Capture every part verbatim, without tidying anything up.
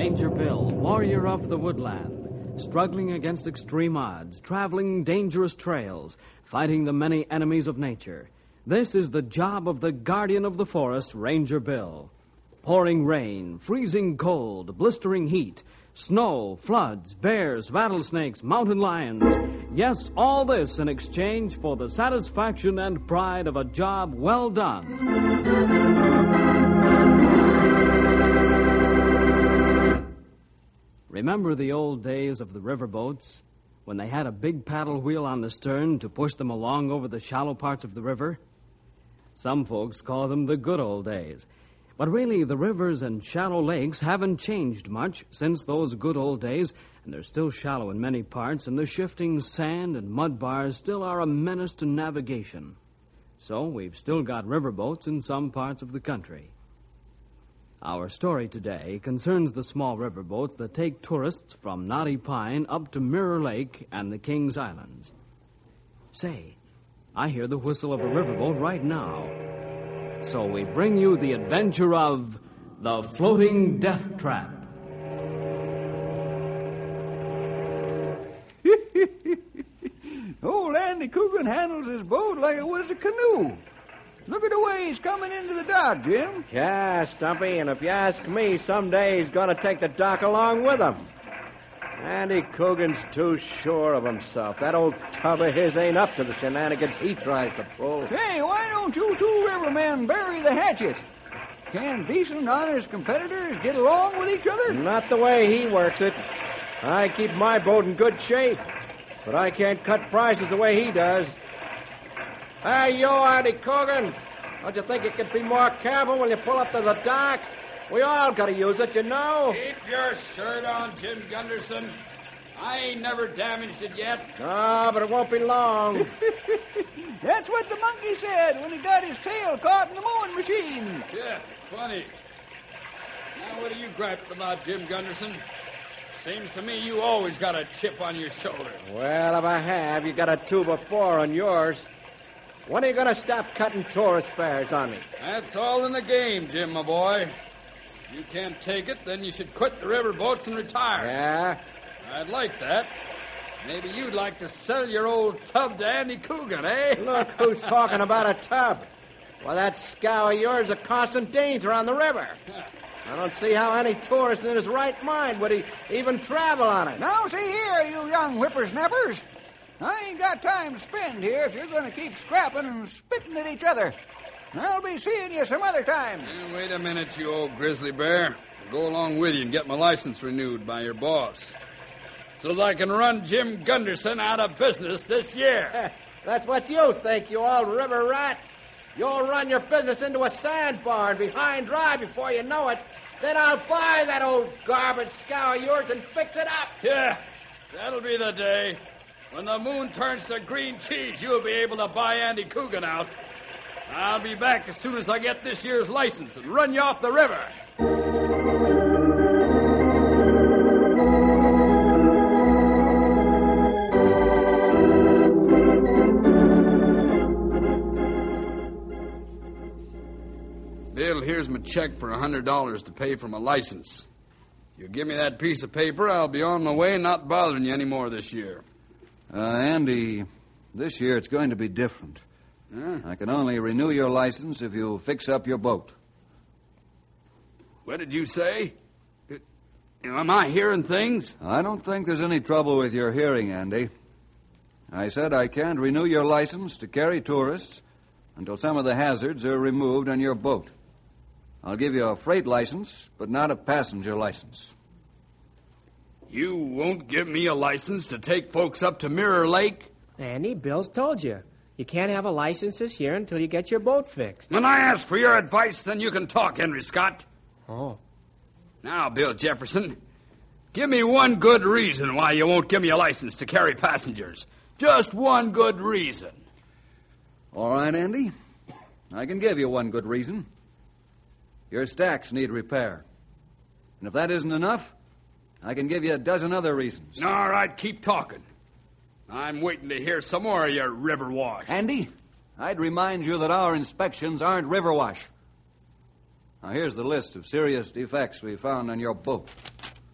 Ranger Bill, warrior of the woodland, struggling against extreme odds, traveling dangerous trails, fighting the many enemies of nature. This is the job of the guardian of the forest, Ranger Bill. Pouring rain, freezing cold, blistering heat, snow, floods, bears, rattlesnakes, mountain lions. Yes, all this in exchange for the satisfaction and pride of a job well done. Remember the old days of the riverboats, when they had a big paddle wheel on the stern to push them along over the shallow parts of the river? Some folks call them the good old days. But really, the rivers and shallow lakes haven't changed much since those good old days, and they're still shallow in many parts, and the shifting sand and mud bars still are a menace to navigation. So we've still got riverboats in some parts of the country. Our story today concerns the small riverboats that take tourists from Knotty Pine up to Mirror Lake and the Kings Islands. Say, I hear the whistle of a riverboat right now. So we bring you the adventure of the Floating Death Trap. Old Andy Coogan handles his boat like it was a canoe. Look at the way he's coming into the dock, Jim. Yeah, Stumpy, and if you ask me, someday he's going to take the dock along with him. Andy Coogan's too sure of himself. That old tub of his ain't up to the shenanigans he tries to pull. Hey, why don't you two rivermen bury the hatchet? Can decent, honest competitors get along with each other? Not the way he works it. I keep my boat in good shape, but I can't cut prices the way he does. Hey, you, Andy Coogan. Don't you think you could be more careful when you pull up to the dock? We all got to use it, you know. Keep your shirt on, Jim Gunderson. I ain't never damaged it yet. Ah, but it won't be long. That's what the monkey said when he got his tail caught in the mowing machine. Yeah, funny. Now, what are you griping about, Jim Gunderson? Seems to me you always got a chip on your shoulder. Well, if I have, you got a two before on yours. When are you going to stop cutting tourist fares on me? That's all in the game, Jim, my boy. If you can't take it, then you should quit the riverboats and retire. Yeah? I'd like that. Maybe you'd like to sell your old tub to Andy Coogan, eh? Look who's talking about a tub. Well, that scow of yours is a constant danger on the river. I don't see how any tourist in his right mind would he even travel on it. Now, see here, you young whippersnappers. I ain't got time to spend here if you're going to keep scrapping and spitting at each other. I'll be seeing you some other time. Now, wait a minute, you old grizzly bear. I'll go along with you and get my license renewed by your boss, so that I can run Jim Gunderson out of business this year. That's what you think, you old river rat. You'll run your business into a sandbar and be high and dry before you know it. Then I'll buy that old garbage scow of yours and fix it up. Yeah, that'll be the day. When the moon turns to green cheese, you'll be able to buy Andy Coogan out. I'll be back as soon as I get this year's license and run you off the river. Bill, here's my check for a hundred dollars to pay for my license. You give me that piece of paper, I'll be on my way and not bothering you anymore this year. Uh, Andy, this year it's going to be different. Huh? I can only renew your license if you fix up your boat. What did you say? It, am I hearing things? I don't think there's any trouble with your hearing, Andy. I said I can't renew your license to carry tourists until some of the hazards are removed on your boat. I'll give you a freight license, but not a passenger license. You won't give me a license to take folks up to Mirror Lake? Andy, Bill's told you. You can't have a license this year until you get your boat fixed. When I ask for your advice, then you can talk, Henry Scott. Oh. Now, Bill Jefferson, give me one good reason why you won't give me a license to carry passengers. Just one good reason. All right, Andy. I can give you one good reason. Your stacks need repair. And if that isn't enough, I can give you a dozen other reasons. All right, keep talking. I'm waiting to hear some more of your river wash. Andy, I'd remind you that our inspections aren't river wash. Now, here's the list of serious defects we found on your boat.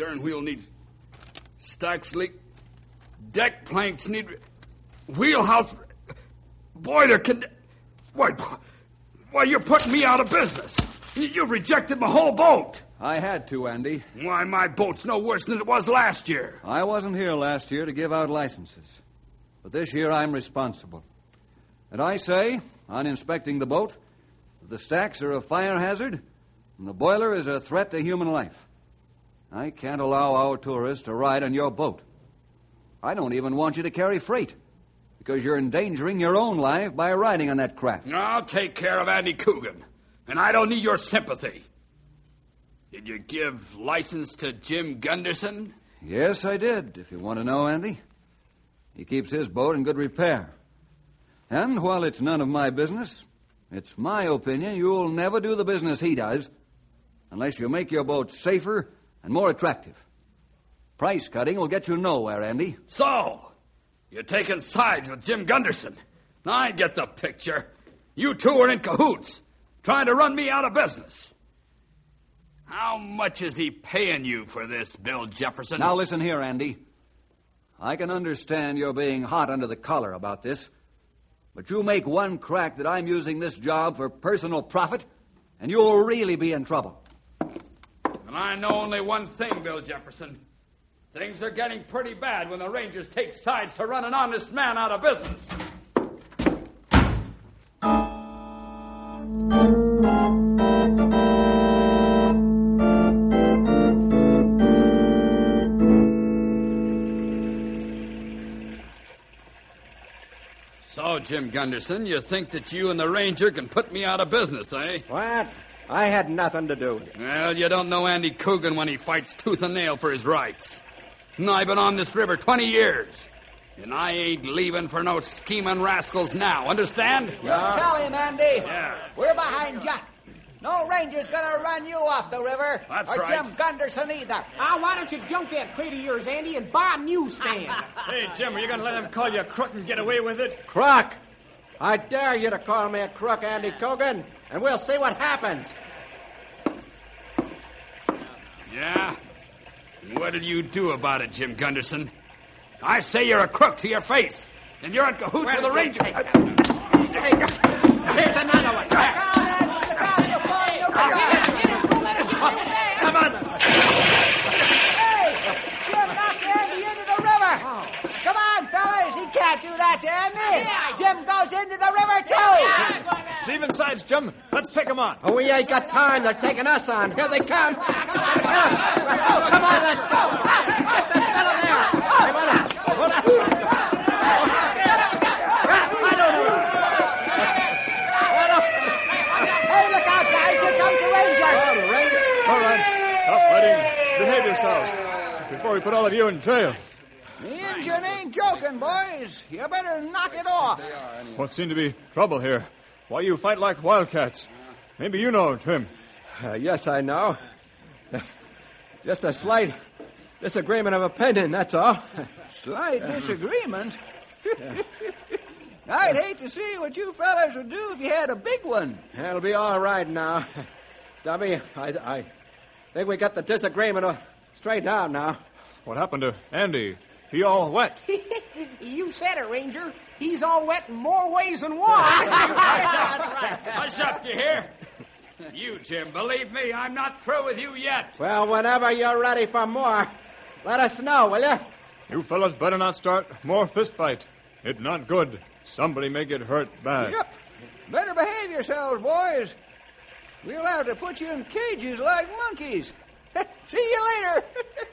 Stern wheel needs... Stacks leak. Deck planks need... Wheelhouse... Boiler can... Why, why, you're putting me out of business. You, you rejected my whole boat. I had to, Andy. Why, my boat's no worse than it was last year. I wasn't here last year to give out licenses. But this year I'm responsible. And I say, on inspecting the boat, the stacks are a fire hazard and the boiler is a threat to human life. I can't allow our tourists to ride on your boat. I don't even want you to carry freight because you're endangering your own life by riding on that craft. I'll take care of Andy Coogan, and I don't need your sympathy. Did you give license to Jim Gunderson? Yes, I did, if you want to know, Andy. He keeps his boat in good repair. And while it's none of my business, it's my opinion you'll never do the business he does unless you make your boat safer and more attractive. Price cutting will get you nowhere, Andy. So, you're taking sides with Jim Gunderson. I get the picture. You two are in cahoots, trying to run me out of business. How much is he paying you for this, Bill Jefferson? Now listen here, Andy. I can understand you're being hot under the collar about this, but you make one crack that I'm using this job for personal profit, and you'll really be in trouble. And I know only one thing, Bill Jefferson. Things are getting pretty bad when the Rangers take sides to run an honest man out of business. So, Jim Gunderson, you think that you and the Ranger can put me out of business, eh? What? I had nothing to do with it. Well, you don't know Andy Coogan when he fights tooth and nail for his rights. And I've been on this river twenty years. And I ain't leaving for no scheming rascals now, understand? Yeah. Tell him, Andy. Yeah. We're behind you. No ranger's gonna run you off the river. That's or right. Jim Gunderson either. Ah, why don't you junk that crate of yours, Andy, and buy a newsstand? Hey, Jim, are you going to let him call you a crook and get away with it? Crook! I dare you to call me a crook, Andy Coogan, and we'll see what happens. Yeah? What'll you do about it, Jim Gunderson? I say you're a crook to your face, and you're in cahoots with the Ranger. Here's another one. Look out, Andy. Look out. You're falling over. Come on. Hey, Jim knocked Andy into the river. Come on, fellas. He can't do that to Andy. Jim goes into the river, too. It's even sides, Jim. Let's take him on. Oh, we ain't got time. They're taking us on. Here they come. Come on, come on, let's go. Get that fellow there. Hey, hold on. Hold on. Hey, look out, guys. Here comes the Rangers. Oh, the Rangers. All right. Stop fighting. Behave yourselves before we put all of you in jail. The engine ain't joking, boys. You better knock it off. What seemed to be trouble here? Why you fight like wildcats? Maybe you know, Tim. Uh, yes, I know. Just a slight disagreement of opinion, that's all. Slight disagreement? I'd hate to see what you fellas would do if you had a big one. It'll be all right now. Dummy, I, I think we got the disagreement uh, straightened out now. What happened to Andy? He all wet. You said it, Ranger. He's all wet in more ways than one. Hush up, you hear? You, Jim, believe me, I'm not through with you yet. Well, whenever you're ready for more, let us know, will you? You fellas better not start more fist fight. It's not good. Somebody may get hurt bad. Yep. Better behave yourselves, boys. We'll have to put you in cages like monkeys. See you later.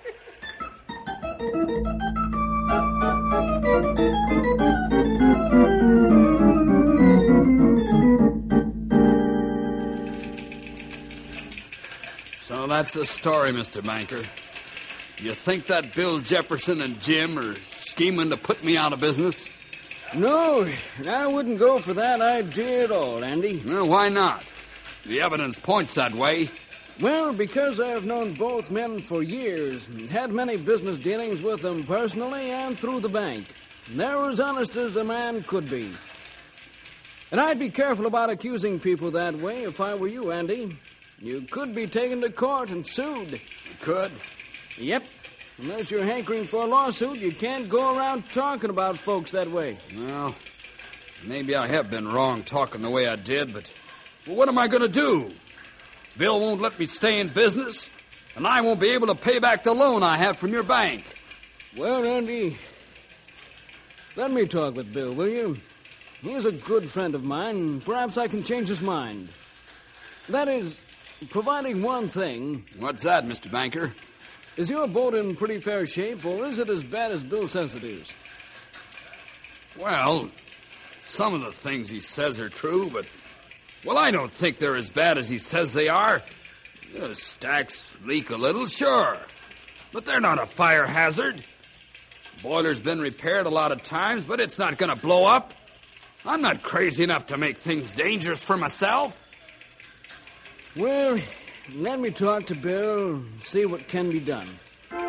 So that's the story, Mister Banker. You think that Bill Jefferson and Jim are scheming to put me out of business? No, I wouldn't go for that idea at all, Andy. Well, why not? The evidence points that way. Well, because I've known both men for years and had many business dealings with them personally and through the bank. And they're as honest as a man could be. And I'd be careful about accusing people that way if I were you, Andy. You could be taken to court and sued. Could? Yep. Unless you're hankering for a lawsuit, you can't go around talking about folks that way. Well, maybe I have been wrong talking the way I did, but well, what am I going to do? Bill won't let me stay in business, and I won't be able to pay back the loan I have from your bank. Well, Andy, let me talk with Bill, will you? He's a good friend of mine. Perhaps I can change his mind. That is, providing one thing. What's that, Mister Banker? Is your boat in pretty fair shape, or is it as bad as Bill says it is? Well, some of the things he says are true, but, well, I don't think they're as bad as he says they are. The stacks leak a little, sure, but they're not a fire hazard. The boiler's been repaired a lot of times, but it's not going to blow up. I'm not crazy enough to make things dangerous for myself. Well, let me talk to Bill and see what can be done.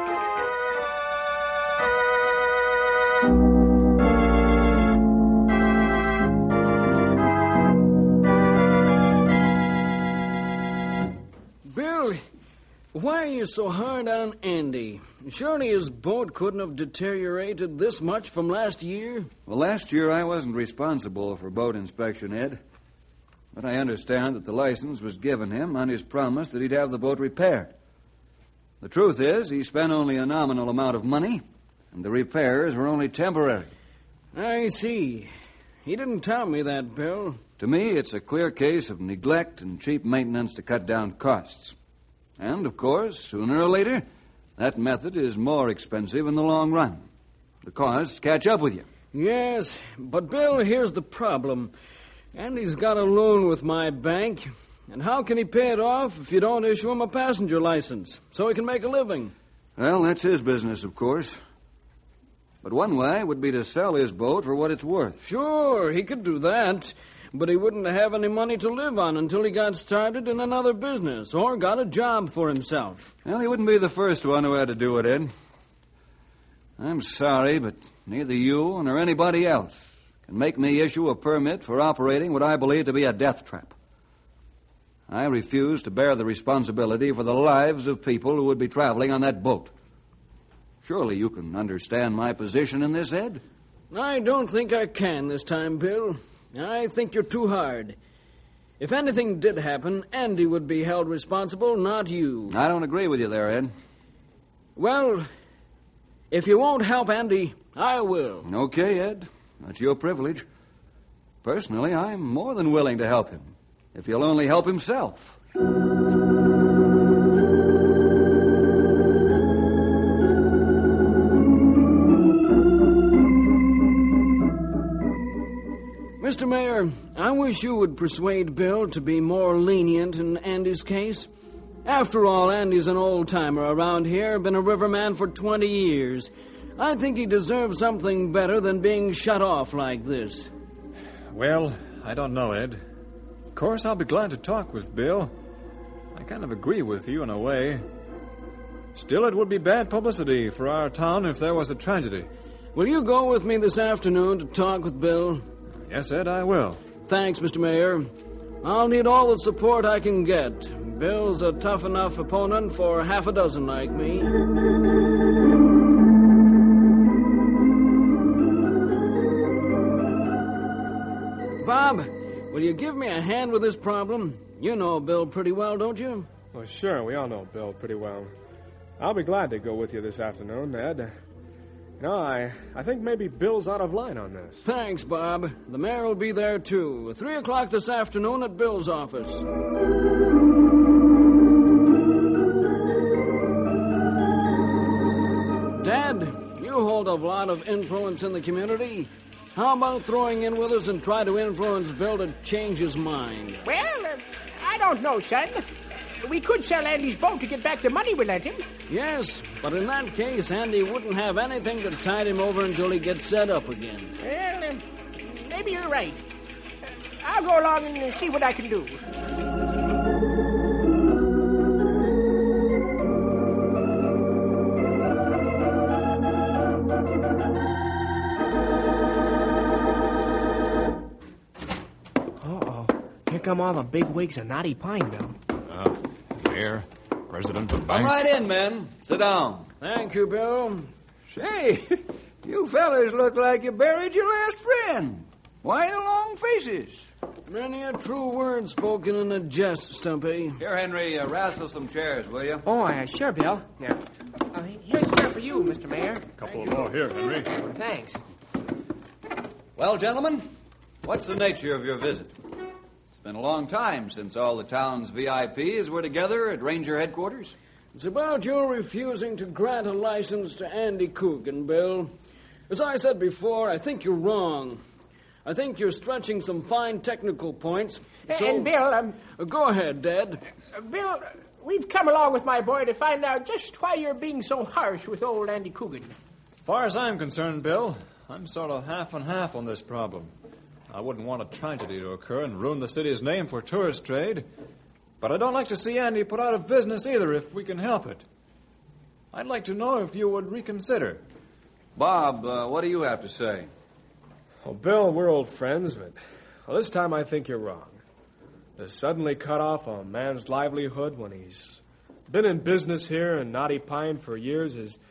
Bill, why are you so hard on Andy? Surely his boat couldn't have deteriorated this much from last year? Well, last year I wasn't responsible for boat inspection, Ed. But I understand that the license was given him on his promise that he'd have the boat repaired. The truth is, he spent only a nominal amount of money, and the repairs were only temporary. I see. He didn't tell me that, Bill. To me, it's a clear case of neglect and cheap maintenance to cut down costs. And, of course, sooner or later, that method is more expensive in the long run. The costs catch up with you. Yes, but, Bill, here's the problem. Andy's got a loan with my bank, and how can he pay it off if you don't issue him a passenger license so he can make a living? Well, that's his business, of course. But one way would be to sell his boat for what it's worth. Sure, he could do that, but he wouldn't have any money to live on until he got started in another business or got a job for himself. Well, he wouldn't be the first one who had to do it, Ed. I'm sorry, but neither you nor anybody else can make me issue a permit for operating what I believe to be a death trap. I refuse to bear the responsibility for the lives of people who would be traveling on that boat. Surely you can understand my position in this, Ed? I don't think I can this time, Bill. I think you're too hard. If anything did happen, Andy would be held responsible, not you. I don't agree with you there, Ed. Well, if you won't help Andy, I will. Okay, Ed. That's your privilege. Personally, I'm more than willing to help him, if he'll only help himself. Mister Mayor, I wish you would persuade Bill to be more lenient in Andy's case. After all, Andy's an old-timer around here, been a riverman for twenty years. I think he deserves something better than being shut off like this. Well, I don't know, Ed. Of course, I'll be glad to talk with Bill. I kind of agree with you in a way. Still, it would be bad publicity for our town if there was a tragedy. Will you go with me this afternoon to talk with Bill? Yes, Ed, I will. Thanks, Mister Mayor. I'll need all the support I can get. Bill's a tough enough opponent for half a dozen like me. Bob, will you give me a hand with this problem? You know Bill pretty well, don't you? Well, sure, we all know Bill pretty well. I'll be glad to go with you this afternoon, Ed. No, I, I think maybe Bill's out of line on this. Thanks, Bob. The mayor will be there, too. Three o'clock this afternoon at Bill's office. Dad, you hold a lot of influence in the community. How about throwing in with us and try to influence Bill to change his mind? Well, uh, I don't know, son. We could sell Andy's boat to get back the money we lent him. Yes, but in that case, Andy wouldn't have anything to tide him over until he gets set up again. Well, uh, maybe you're right. Uh, I'll go along and uh, see what I can do. Uh-oh. Here come all the big wigs of Knotty Pineville. Uh, Mayor, President of the Come bank. right in, men. Sit down. Thank you, Bill. Say, you fellas look like you buried your last friend. Why the long faces? Many a true word spoken in a jest, Stumpy. Here, Henry, uh, wrestle some chairs, will you? Oh, uh, sure, Bill. Yeah. Uh, here's a chair for you, Mister Mayor. Couple more here, Henry. Thanks. Well, gentlemen, what's the nature of your visit? It's been a long time since all the town's V I Ps were together at Ranger headquarters. It's about your refusing to grant a license to Andy Coogan, Bill. As I said before, I think you're wrong. I think you're stretching some fine technical points. So, And, Bill, um, uh, go ahead, Dad. uh, Bill, uh, we've come along with my boy to find out just why you're being so harsh with old Andy Coogan. As far as I'm concerned, Bill, I'm sort of half and half on this problem. I wouldn't want a tragedy to occur and ruin the city's name for tourist trade. But I don't like to see Andy put out of business either if we can help it. I'd like to know if you would reconsider. Bob, uh, what do you have to say? Well, Bill, we're old friends, but well, this time I think you're wrong. To suddenly cut off a man's livelihood when he's been in business here in Knotty Pine for years is...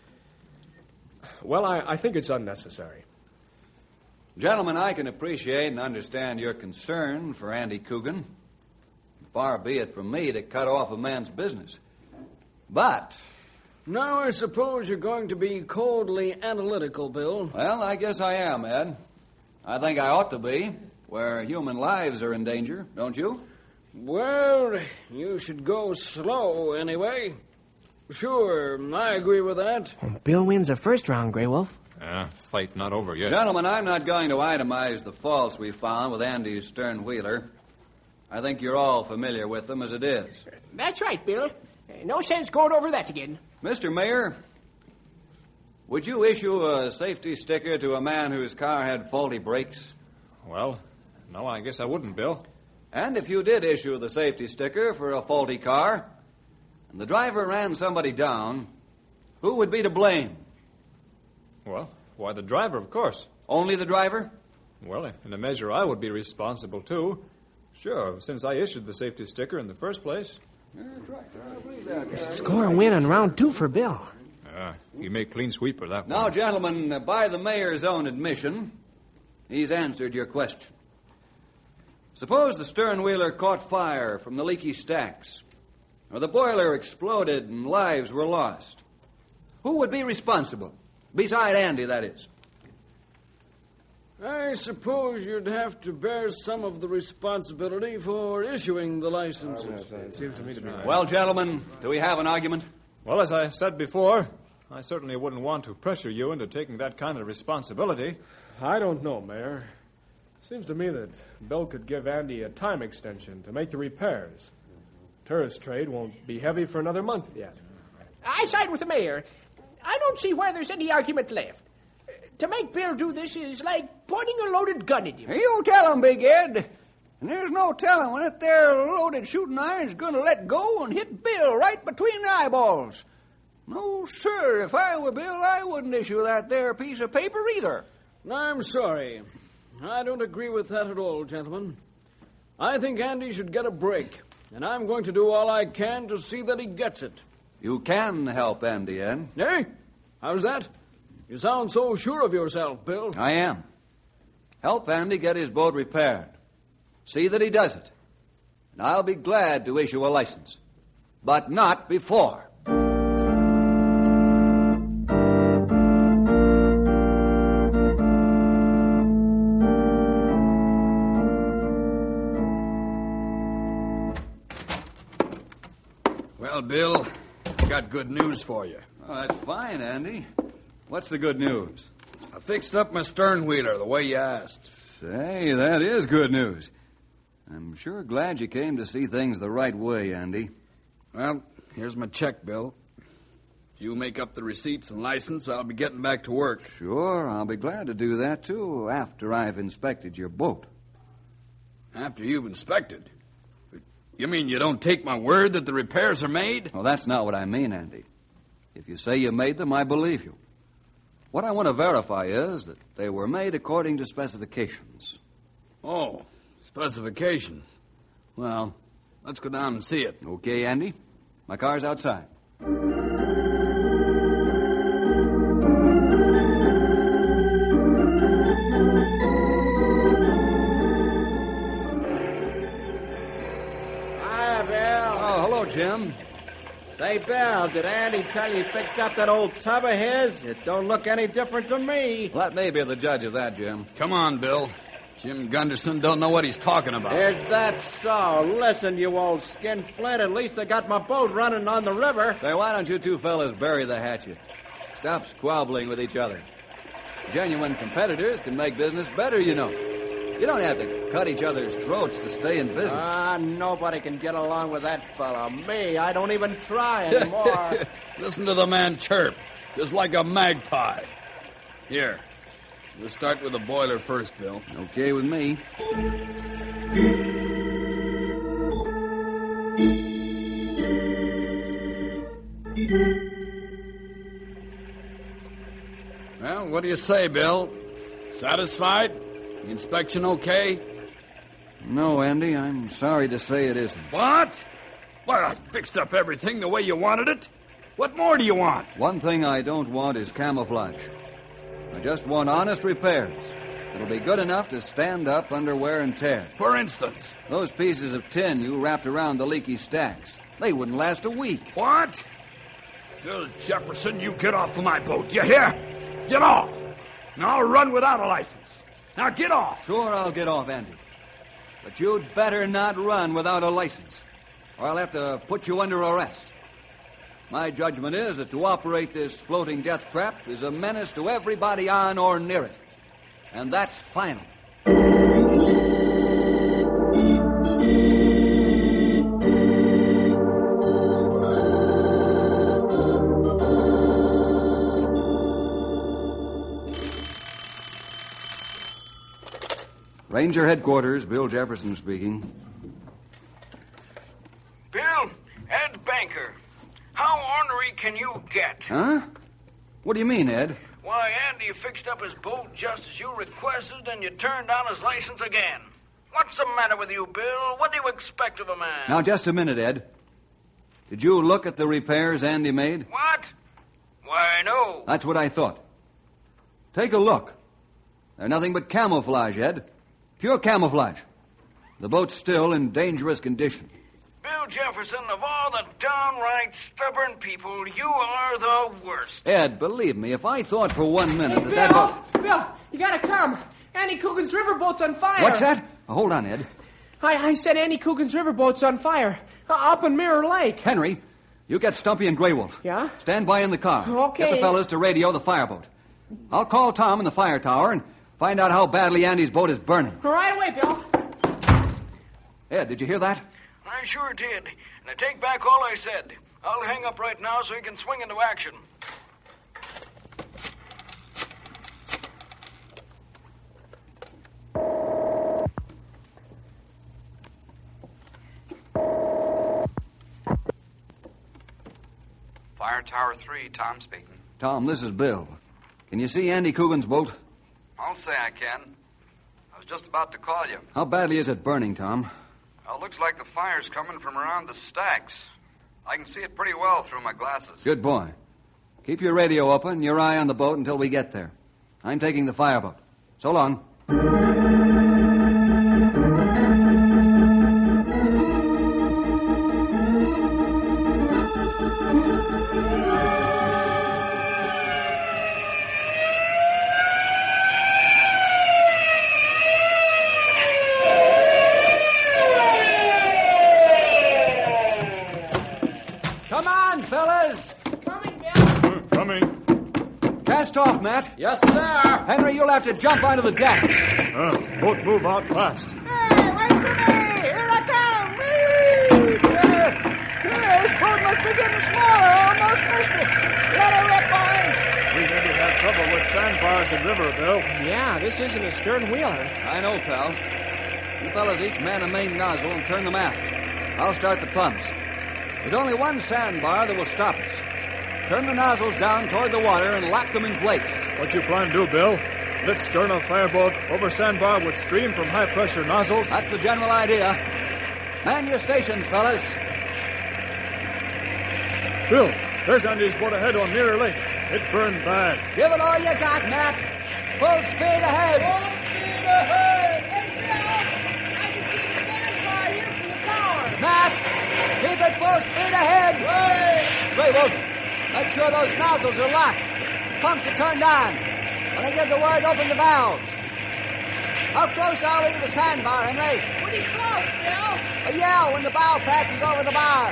Well, I, I think it's unnecessary. Gentlemen, I can appreciate and understand your concern for Andy Coogan. Far be it from me to cut off a man's business. But, Now I suppose you're going to be coldly analytical, Bill. well, I guess I am, Ed. I think I ought to be, where human lives are in danger, don't you? Well, you should go slow anyway. Sure, I agree with that. Bill wins the first round, Grey Wolf. Yeah, fight not over yet. Gentlemen, I'm not going to itemize the faults we found with Andy's stern wheeler. I think you're all familiar with them as it is. That's right, Bill. Uh, no sense going over that again. Mister Mayor, would you issue a safety sticker to a man whose car had faulty brakes? Well, no, I guess I wouldn't, Bill. And if you did issue the safety sticker for a faulty car, and the driver ran somebody down, who would be to blame? Well, why, the driver, of course. Only the driver? Well, in a measure, I would be responsible, too. Sure, since I issued the safety sticker in the first place. Score a win on round two for Bill. Ah, you make clean sweep of that Now, one. gentlemen, uh, by the mayor's own admission, he's answered your question. Suppose the stern wheeler caught fire from the leaky stacks, or the boiler exploded and lives were lost. Who would be responsible? Beside Andy, that is. I suppose you'd have to bear some of the responsibility for issuing the licenses. It seems to me to be... Well, gentlemen, do we have an argument? Well, as I said before, I certainly wouldn't want to pressure you into taking that kind of responsibility. I don't know, Mayor. Seems to me that Bill could give Andy a time extension to make the repairs. Tourist trade won't be heavy for another month yet. I side with the mayor. I don't see where there's any argument left. To make Bill do this is like pointing a loaded gun at him. You tell him, Big Ed. And there's no telling when that there loaded shooting iron's going to let go and hit Bill right between the eyeballs. No, sir, if I were Bill, I wouldn't issue that there piece of paper either. I'm sorry. I don't agree with that at all, gentlemen. I think Andy should get a break, and I'm going to do all I can to see that he gets it. You can help Andy, Ed. Eh? How's that? You sound so sure of yourself, Bill. I am. Help Andy get his boat repaired. See that he does it. And I'll be glad to issue a license. But not before. Well, Bill, I got good news for you. Oh, that's fine, Andy. What's the good news? I fixed up my stern wheeler the way you asked. Say, that is good news. I'm sure glad you came to see things the right way, Andy. Well, here's my check, Bill. If you make up the receipts and license, I'll be getting back to work. Sure, I'll be glad to do that, too, after I've inspected your boat. After you've inspected? You mean you don't take my word that the repairs are made? Well, that's not what I mean, Andy. If you say you made them, I believe you. What I want to verify is that they were made according to specifications. Oh, specifications. Well, let's go down and see it. Okay, Andy? My car's outside. Hi, Bill. Oh, hello, Jim. Say, Bill, did Andy tell you he fixed up that old tub of his? It don't look any different to me. Let me be the judge of that, Jim. Come on, Bill. Jim Gunderson don't know what he's talking about. Is that so? Listen, you old skinflint. At least I got my boat running on the river. Say, why don't you two fellas bury the hatchet? Stop squabbling with each other. Genuine competitors can make business better, you know. You don't have to cut each other's throats to stay in business. Ah, nobody can get along with that fella. Me, I don't even try anymore. Listen to the man chirp, just like a magpie. Here, we'll start with the boiler first, Bill. Okay with me. Well, what do you say, Bill? Satisfied? The inspection okay? No, Andy, I'm sorry to say it isn't. What? Well, I fixed up everything the way you wanted it. What more do you want? One thing I don't want is camouflage. I just want honest repairs. It'll be good enough to stand up under wear and tear. For instance? Those pieces of tin you wrapped around the leaky stacks, they wouldn't last a week. What? Bill Jefferson, you get off of my boat. You hear? Get off. Now I'll run without a license. Now get off. Sure, I'll get off, Andy. But you'd better not run without a license, or I'll have to put you under arrest. My judgment is that to operate this floating death trap is a menace to everybody on or near it. And that's final. Ranger Headquarters, Bill Jefferson speaking. Bill, Ed Banker. How ornery can you get? Huh? What do you mean, Ed? Why, Andy fixed up his boat just as you requested, and you turned down his license again. What's the matter with you, Bill? What do you expect of a man? Now, just a minute, Ed. Did you look at the repairs Andy made? What? Why, no. That's what I thought. Take a look. They're nothing but camouflage, Ed. Pure camouflage. The boat's still in dangerous condition. Bill Jefferson, of all the downright stubborn people, you are the worst. Ed, believe me, if I thought for one minute Hey, that that Bill, boat... Bill, you gotta come. Andy Coogan's riverboat's on fire. What's that? Oh, hold on, Ed. I, I said Andy Coogan's riverboat's on fire. Uh, up in Mirror Lake. Henry, you get Stumpy and Grey Wolf. Yeah? Stand by in the car. Okay. Get the fellas to radio the fireboat. I'll call Tom in the fire tower and find out how badly Andy's boat is burning. Right away, Bill. Ed, did you hear that? I sure did. And I take back all I said. I'll hang up right now so he can swing into action. Fire Tower three, Tom speaking. Tom, this is Bill. Can you see Andy Coogan's boat? I'll say I can. I was just about to call you. How badly is it burning, Tom? Well, it looks like the fire's coming from around the stacks. I can see it pretty well through my glasses. Good boy. Keep your radio open, your eye on the boat until we get there. I'm taking the fireboat. So long. Fellas! Coming, Bill. Coming. Cast off, Matt. Yes, sir. Henry, you'll have to jump onto the deck. Uh, boat move out fast. Hey, wait for me! Here I come! Whee! Uh, uh, this boat must be getting smaller. Almost missed it. Let her rip, boys. We maybe have trouble with sandbars in river, Bill. Yeah, this isn't a stern wheeler. I know, pal. You fellas each man a main nozzle and turn them aft. I'll start the pumps. There's only one sandbar that will stop us. Turn the nozzles down toward the water and lock them in place. What you plan to do, Bill? Lift stern of fireboat over sandbar with stream from high-pressure nozzles? That's the general idea. Man your stations, fellas. Bill, there's Andy's boat ahead on Mirror Lake. It burned bad. Give it all you got, Matt. Full speed ahead. Full speed ahead. Hey, Bill, I can see the sandbar here from the tower. Matt, keep it full speed ahead. Ray! Ray Wolf, make sure those nozzles are locked. Pumps are turned on. When I give the word, open the valves. How close are we to the sandbar, Henry? Pretty close, Bill. A yell when the bow passes over the bar.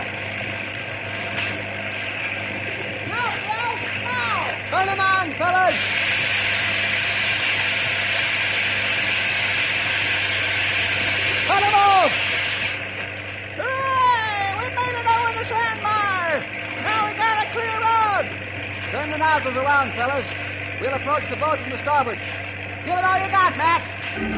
Now, Bill, now. Turn them on, fellas. Cut them off. Hooray! We made it over the sandbar. Now we got a clear road. Turn the nozzles around, fellas. We'll approach the boat from the starboard. Give it all you got, Matt.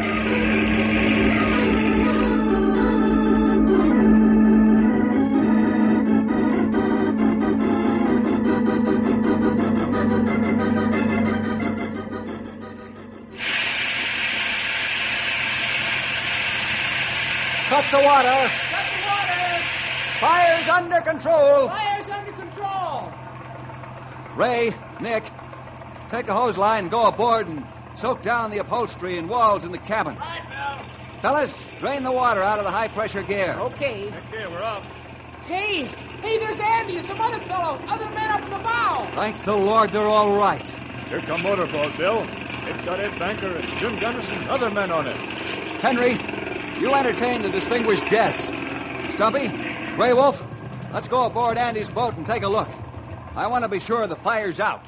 Cut the water. Cut the water. Fire's under control. Fire's under control. Ray, Nick, take a hose line and go aboard and soak down the upholstery and walls in the cabin. Right, Bill. Fellas, drain the water out of the high-pressure gear. Okay. Okay, we're up. Hey, hey, there's Andy and some other fellow, other men up in the bow. Thank the Lord they're all right. Here come motorboat, Bill. It's got Ed Banker and Jim Gunderson and other men on it. Henry, you entertain the distinguished guests. Stumpy, Grey Wolf, let's go aboard Andy's boat and take a look. I want to be sure the fire's out.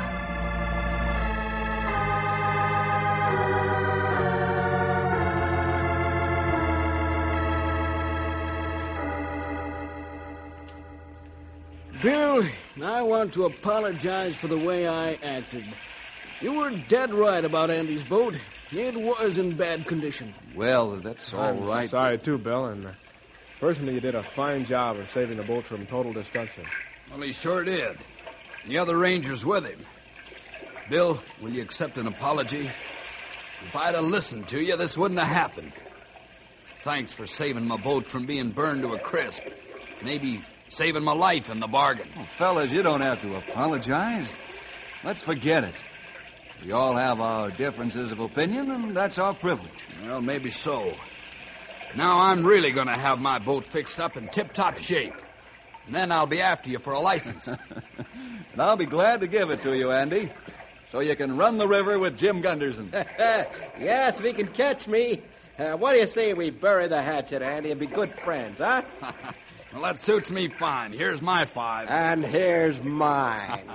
Bill, I want to apologize for the way I acted. You were dead right about Andy's boat. It was in bad condition. Well, that's all I'm right. sorry, too, Bill, and uh, personally, you did a fine job of saving the boat from total destruction. Well, he sure did. The other Rangers with him. Bill, will you accept an apology? If I'd have listened to you, this wouldn't have happened. Thanks for saving my boat from being burned to a crisp. Maybe saving my life in the bargain. Oh, fellas, you don't have to apologize. Let's forget it. We all have our differences of opinion, and that's our privilege. Well, maybe so. Now I'm really going to have my boat fixed up in tip-top shape. And then I'll be after you for a license. And I'll be glad to give it to you, Andy, so you can run the river with Jim Gunderson. Yes, if he can catch me. Uh, what do you say we bury the hatchet, Andy, and be good friends, huh? Well, that suits me fine. Here's my five. And here's mine.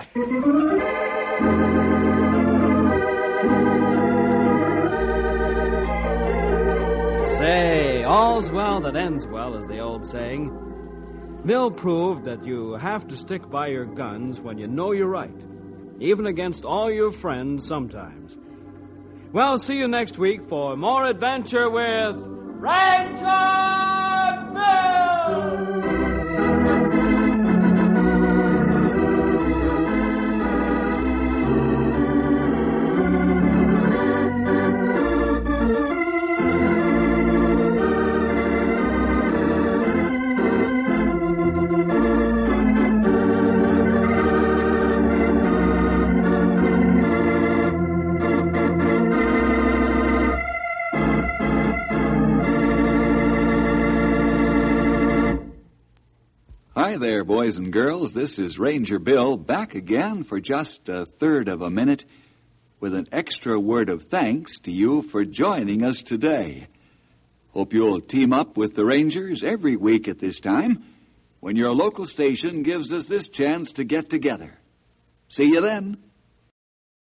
Say, all's well that ends well, is the old saying. Bill proved that you have to stick by your guns when you know you're right, even against all your friends sometimes. Well, see you next week for more adventure with Ranger Bill! Hi there, boys and girls. This is Ranger Bill back again for just a third of a minute with an extra word of thanks to you for joining us today. Hope you'll team up with the Rangers every week at this time when your local station gives us this chance to get together. See you then.